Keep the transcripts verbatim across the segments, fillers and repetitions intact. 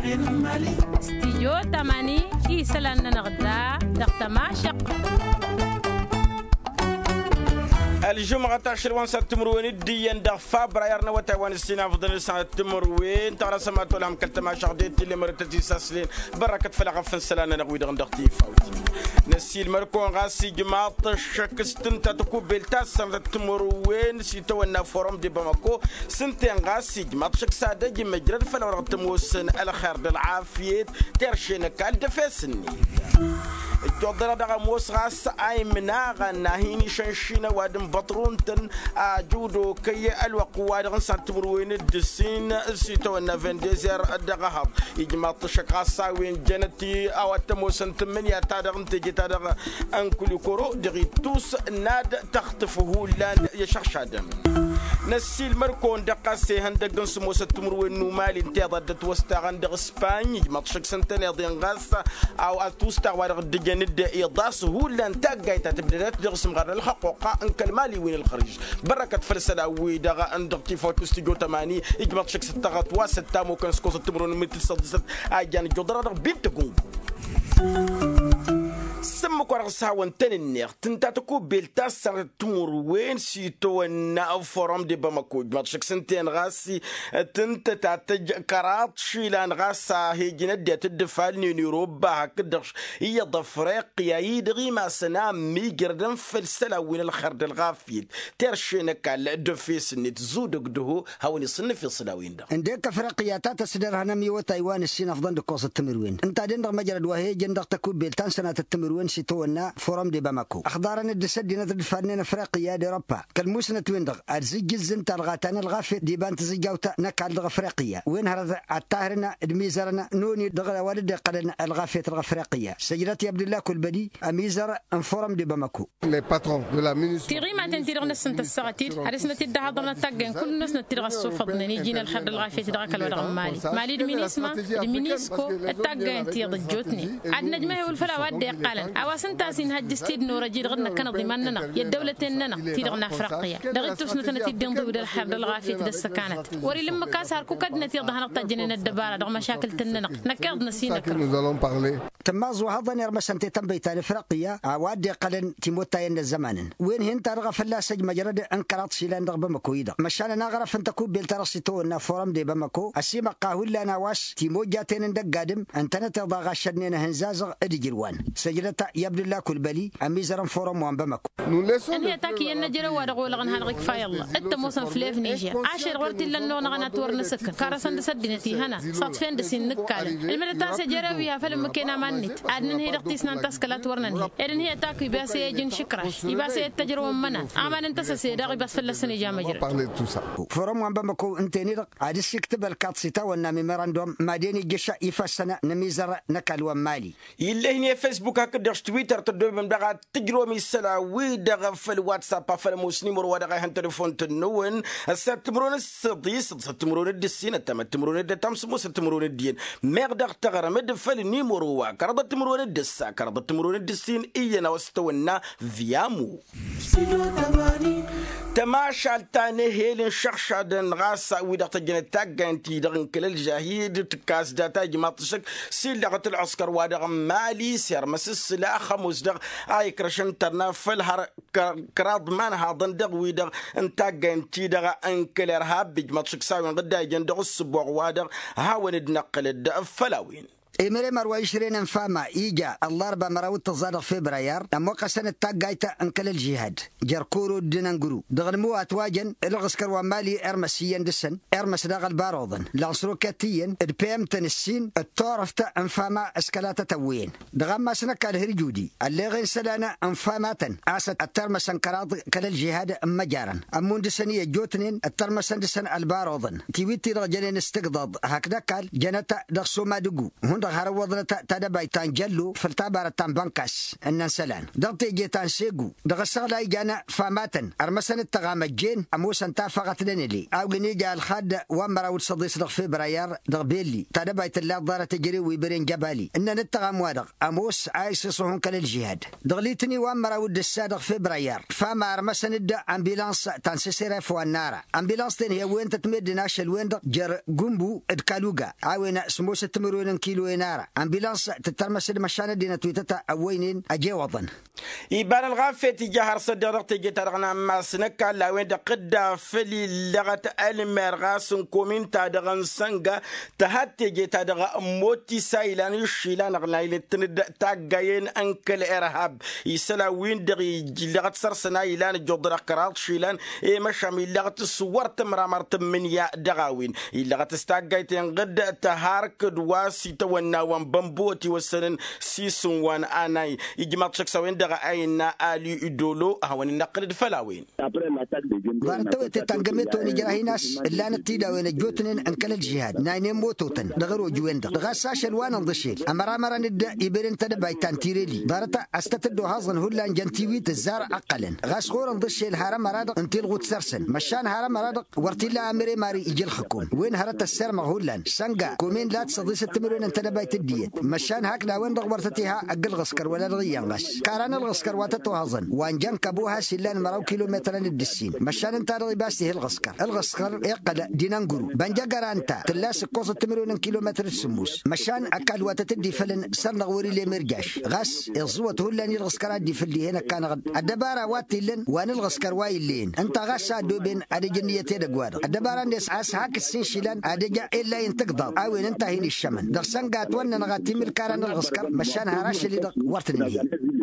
استيو تماني إيسلان نغدا دقتماشق الجمعة عشرين سبتمبر الدين دا فبراير نوتا السنة فضل سنة تمروين ترى سمعت لهم كلتما شغديت اللي مرتتي ساسلين بركة فلغة فنسلانا نغوي دغن دغتي فوتي نسي المركون غاسي جماعة شكستن تتكو بلتا سنة تمروين سيتونا فورم دي باماكو سنتين غاسي جماعة شك سادة جي مجرد فلو تموسن الخير بالعافية ترشين كال دفاسني الجودرة دغا موس غاس اي مناغا ناهيني شنشينا وادم بطرون تن جودو كي الوقوا دغن سانتمروين الدسين سيتو النافين ديزير دغا يجمع تشكا ساوين جنتي او تموسن تمنيا تادغن تجي تادغ انكل كورو دغي توس ناد تخطفه لان يشخشادم نسي المركون دقاسي هندقن سموس التمروين نومالي انتظر دتوستاغن دغ اسباني يجمع تشك سنتين يضين غاس او اتوستاغ وادغ ند إيضاس هو لان تاجيت تبدأ تدرس مغرر الحقوق إن كلمالي وين الخرج بركة فلسلة ويدغا أن دقتي فوت استيجو تماني إجمع شك ستغط واستا ممكن سكوس التمرون مثل صدست أجان جدرا بنتكم سمك ورغسها وانتن النير تنتاتكو بيلتاس سنة تمروين سيتو النا فورم دي باماكو جمعتشك سنتين غاسي تنتاتج كرات شيلان غاسا هيجينا دي تدفال نيروبا هكدرش هي ضفريقيا يدغي ما سنا ميقردن فلسلا وين الخرد الغافيد ترشينك على دفيس نت زودك دهو هاوني صنف الصلاوين ده عندك افريقيا تتسدر هنمي وتايوان السين افضل دكوس التمروين انت دندر مجرد وهي جندق تكو بيلتان سنة التمروين وين سيتونا فورم دي باماكو اخضارنا الدسد نتر فنان افريقيا دي ربا كالموسنة تويندغ ارزج الزنت الغاتان الغافي دي بانت زجاوتا نكال دغ افريقيا وين هرد الطاهرنا الميزرنا نوني دغ والد قلنا الغافيه الافريقيه سجلت عبد الله كلبدي اميزر ان فورم دي باماكو لي باترون دو لا مينيس تيغي ما تنتيرغ نسنت السغاتير ارسنا تدها هضرنا تاغن كل الناس نتيرغ الصوفض نيجينا الخير الغافيه دغ كالودغ مالي مالي المينيسما المينيسكو التاغن تيغ جوتني عندنا جماهي والفلاوات دي قالن اواسن تاسين هجستيد نور جيد غدنا كان ضماننا يا دولتنا تيدغنا افريقيا دغت تسنتنا تيدن دو الخير الغافيه د السكانات وري لما كاسار كو كدنا تيغ هنقطع جنين الدباره دغ مشاكل تننا نكرد نسينا تمازو هذا نرمى سنتي تنبيتان افريقيا وادي قلن تيموتاين الزمان وين هن ترغى فلاسج مجرد انقراط سيلان دغ بمكويدا مشان نغرف انت كو بيلترسيتو ان فورم دي بمكو اسيما قاهول نواس تيموجاتين دقادم انت تضغ شدنين هنزازغ ادجروان سجلت يبدو الله كلبلي اميزرن فورم وان بمكو ان هي تاكي ان جرا ودغ لغن هان غيك فايل انت موسن فليف نيجي عاشر غورتي لنو نغنا تور نسك كارسن دسدنتي هنا صدفين دسين نكال الملتا سجرا بيها فلم كينا مانيت ادن هي دقتيسنا تسكلات ورنني ادن هي تاكي باسي جن شكرش يباسي التجربه منا امان انت سيدغ بس فلسني جا مجرى فورم وان بمكو انت نيرق عادس يكتب الكاتسيتا ونا ميموراندوم ماديني جشا يفسنا نميزر نكال ومالي يلهني فيسبوك هكذا تويتر تدوي بمدغا تجرومي السلا ويدغا في الواتساب في المسلم ودغا هن تليفون تنون السبتمرون الصديس السبتمرون الدسين التم التمرون الدتام سمو التمرون الدين مقدر تغرمد في النيموروا كرد التمرون الدسا كرد التمرون الدسين إينا واستونا فيامو تماشى التاني هيلين شخشادن غاسا ويدغ تجن تاغن تيدغن كل الجاهيد تكاس داتا جماطشك سيلغه العسكر وادغ مالي سير مسس لا خمس دغ اي كرشن ترنا فالهر كراد مان هاضن دغ ويدغ انتاغن تيدغ انكل ارهاب بجماطشك ساوين غدا جندغ السبوع وادغ هاون نقل الدفلاوين إمري مروى عشرين انفاما إيجا الله ربا مراود تزارق فبراير أموقع سنة تاقايتا انكل الجهاد جركورو دينانقرو دغنمو أتواجن الغسكر ومالي إرمسيين دسن إرمس داغ الباروضن لغسروكاتيين البيم تنسين الطورفتا انفاما اسكالاتا توين دغما سنكا الهرجودي اللي غين سلانا انفاماتا آسد الترمسن كراض كل الجهاد مجارا أمون دسنية جوتنين الترمسن دسن الباروضن تيويتي رجلين استقضاض هكذا قال جنتا دغسو ما دقو هون ده هروضنا تدبي تنجلو فلتابر تان بانكاس ان سلان ضغط جيتان سيغو دغسغ لا جانا فاماتن ارمسن التغامجين اموس انت فقط لنلي او نيجا الخد ومرا والصديس دغ فبراير دغ بيلي تدبي تلا دار تجري ويبرين جبالي ان نتغام وادغ اموس عايش صهون كل الجهاد دغليتني ومرا ود السادغ فبراير فما ارمسن الد امبيلانس تنسيسير فو النار امبيلانس هي وين تتمد ناشل وين جر جنبو ادكالوغا عاوين سموس تمرون كيلو نار امبيلانس تترمس المشان دينا تويتتا اوينين اجي وطن يبان الغافه تجاه صدر تجي ترغنا ما سنك لا وين قد فلي لغت المرغاس كومين تادغن سنغا تهات تجي تادغ موتي سايلان يشيلان غلايل تند تاغاين انكل ارهاب يسلا وين دغي لغت سرسنا يلان جودر قرات شيلان اي مشامي لغت صورت مرامرت من يا دغاوين لغت استاغايتين قد تهارك دواسي تونا وان بمبوتي وسنن سيسون وان اناي يجمع تشكسا وين دغا اينا الي ادولو هاون نقد فلاوين بارتو تتنقمتو نجراهي ناس الا نتيدا وين جوتنن انكل الجهاد ناين موتوتن دغرو جوين دغ غاساش الوان نضشيل امرا مرا ند يبرن تدباي تانتيريلي بارتا استتدو هازن هولان جنتيوي تزار عقلن غاس خور نضشيل هرم مرادق انتي الغوت سرسن مشان هرم مرادق ورتيلا امري ماري يجي الحكوم وين هرت السرم هولان سنغا كومين لا تصديس التمرين انت دباي تديت مشان هكذا وين دغورتتيها اقل غسكر ولا الغيان غش كاران الغسكر واتتو هازن وان جن كابوها سلان مراو كيلومتر الدسين مشان انت رغي باسته الغسكر الغسكر يقل دينانغرو بنجا قرانتا تلاس قوس التمرين كيلومتر السموس مشان اكل واتتدي فلن سرنا غوري لي مرجاش غاس يزوت هولان الغسكرات دي فلي هنا كان غد الدباره واتلن وان الغسكر وايلين انت غاسا دوبين ادي جنيتي دغواد الدباره نس اس هاك السنشيلان ادي جا الا ينتقض او انت هين الشمن درسنغات ون نغاتي ملكارن الغسكر مشان هراش اللي ورتني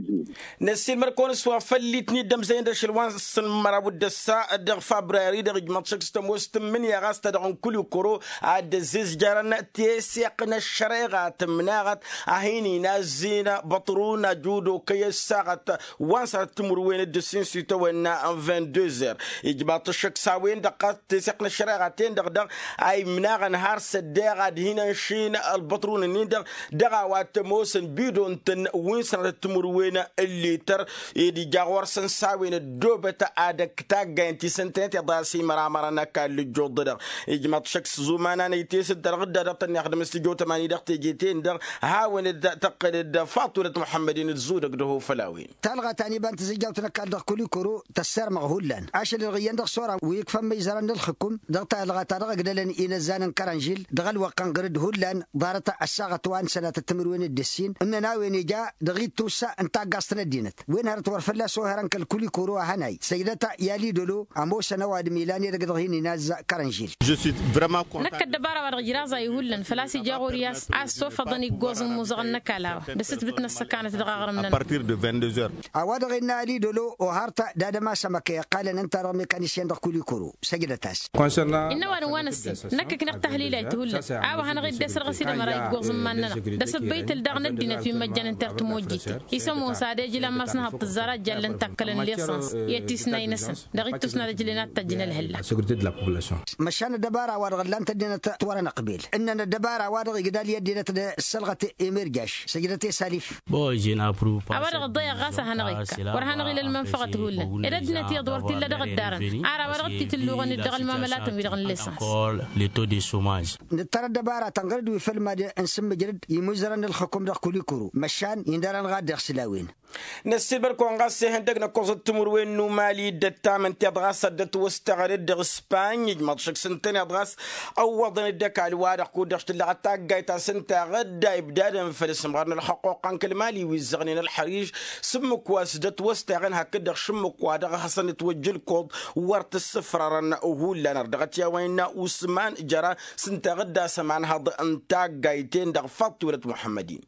نسيل مركون سوا فليتني دم زين داش الوان سن مرابود الساعة دغ فبراير دغ جمعتك ستموست من يا غاس تدعون كل كرو عاد زيز جارنا تيسيقنا الشريغات مناغت اهيني نازينا بطرونا جودو كي الساعة وانسا تمروين الدسين سيتونا اثنين وعشرين اجباط الشك ساوين دقات تيسيقنا الشريغاتين دغ دغ اي مناغ نهار سداغ هنا شين البطرون نيندغ دغ واتموسن بيدون تن وينسا تمروين الليتر يدي جاور سنساوين الدوبة عادك تاقين سنتين يضاسي مرامرنا كان جودر يجمع شخص زمانا نيتيس الدرغد دقت نخدم استجو تماني دقت جيتين در هاون تقل فاتورة محمدين الزود قده فلاوين تلغى تاني بنت زجاوتنا كان دق كل كرو تسر مغهولان عشان الغيان دق صورة ويكفى ميزان الحكم دق تلغى تلغى قدلن إلى زان كرنجيل دغل وقن قرد هولان ضارت الساعة وان سنة التمروين الدسين إن ناوي جاء دغيت توسا انت قاصنا دينت وين هرت ورفلا سوهران كل كرو هناي سيدتا يالي دولو اموس نواد ميلاني رقد هيني ناز كرنجيل جو سوي فريمون كونتان نك دبارة ورجرازا يهولن فلاسي جاغورياس اسو فضني جوز موزغن نكالا بس تبتنا السكانه دغاغر من à partir de vingt-deux heures اواد غينا لي دولو وهرتا دادا ما سمكه قال ان انت رمي كانيشين دخ كل كرو سجدتاس انه وانا وانس نك كن تحليلات تهول او هن غير دسر غسيل مراي جوز مننا دس بيت الدغن الدين في مجان انت تموجي يسمو سادج لما سنها الزرات جلن تاكل الليسانس يتيسنا ينسن دغيت تسنا جلنا تجن الهلا sécurité de la population مشان الدبارة وارغلان تدينا تورنا قبيل إننا الدبارة وارغ قدال يدينا السلغة إميرجاش سجدتي سالف بوجينا بروبا أورغ الضيق غاسة هنغيك ورهنا غير المنفقة هولن إذا دنا تيضورتي لا دغ الدارن عارا ورغتي تلوغ ندغ المعاملات ويدغ الليسانس لي تو دي شوماج نترى الدبارة تنقرد ويفلم نسمى جرد يمزرن الحكم دغ كل كرو مشان يندرن غاد سلاوين نسيبر كونغاسي هندق نكوز التمروين نومالي دتا من تبغاس دت واستغرد دغ اسباني ماتشك سنتين ابغاس او وضن الدك على الوارق كودشت اللي عتاق جايتا سنتا غدا ابدادا فلس مغرن الحقوق عن المالي ويزغنين الحريج سمك واسدت واستغن هكذا شمك وادغ حسن توجه الكود ورت الصفر رن اوهول لنا دغت يا وين عثمان جرى سنتا غدا سمان هذا انتاق جايتين دغ فاتوره محمدين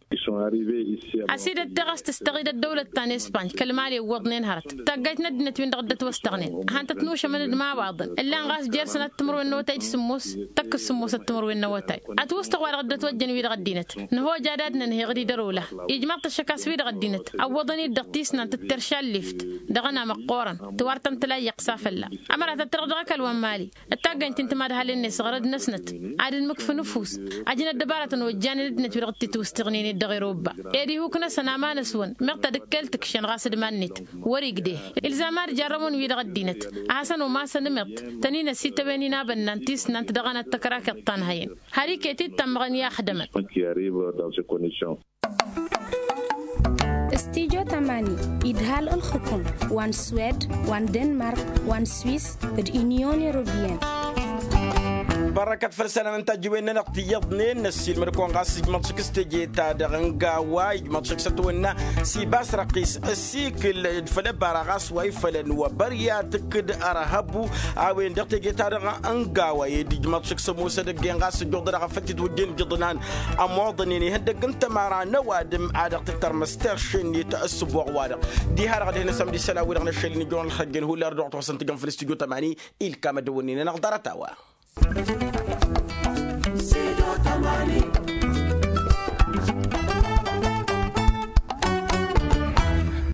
اسيد الدغس تستغيد الدولة الثانية اسبانيا كلمالي وضنين هرت تاقيت ندنت وين دغدت واستغنين هانت تنوش من مع بعض الا نغاس جيرسنا التمر النوتاي سموس تك السموس التمر النوتاي اتوستغ غدت وجن ويد غدينت نهو جادادنا نهي غدي دروله يجمع الشكاس ويد غدينت او وضني دقتيسنا تترشال ليفت دغنا مقورن توارتن تلايق سافلا امرت ترغدك الومالي التاقيت انت ما دهال الناس غرد نسنت عاد المكف نفوس اجينا الدبارة نوجه جانب نتبرغ تتوستغنيني الدغيروبا إيدي هو كنا سناما نسون مقتا دكالتك شن غاسد مانيت وريق دي إلزامار جارمون ويدغ الدينت أحسن وما سنمت تنين سيتا بينينا بنانتيس نانت دغانا التكراك الطانهين هاري كيتي تمغنيا خدمت استيجو تماني إدهال الحكم وان سويد وان دنمارك وان سويس واليونيون أوروبيين بركة فرسانة من تجوين نقطي يضنين السيل مركون غاسي مطشك استجيتا دغنقا واي مطشك ستونا سي باس رقيس السيكل فلا باراغاس واي فلن وبريا تكد أرهبو عوين دقتي جيتا دغنقا واي دي مطشك سموسة دقين غاسي جوضر غفتت ودين جضنان أموضنيني هندق انت مارا نوادم عادق تتر مسترشن يتأسب وغوادق دي هارغ دي نسام دي سلاوي رغنا الشيلين جون الخجين هو اللي أردوع توصن تقن في الاستيجو تماني إل كاما دونيني نغدر تاوا. Sido tamani